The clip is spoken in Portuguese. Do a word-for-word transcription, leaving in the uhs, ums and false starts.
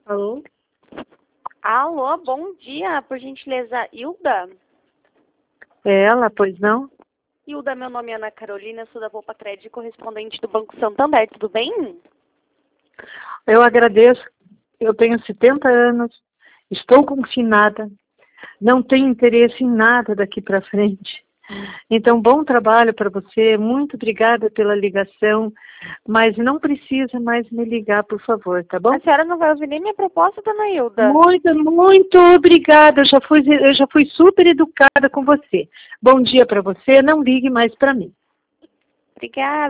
Alô? Alô, bom dia, por gentileza, Hilda? É ela, pois não? Hilda, meu nome é Ana Carolina, sou da Volpa Crédito, correspondente do Banco Santander, tudo bem? Eu agradeço. Eu tenho setenta anos, estou confinada, não tenho interesse em nada daqui para frente. Então, bom trabalho para você, muito obrigada pela ligação, mas não precisa mais me ligar, por favor, tá bom? A senhora não vai ouvir nem minha proposta, dona Hilda? Muito, muito obrigada, eu já fui, eu já fui super educada com você. Bom dia para você, não ligue mais para mim. Obrigada.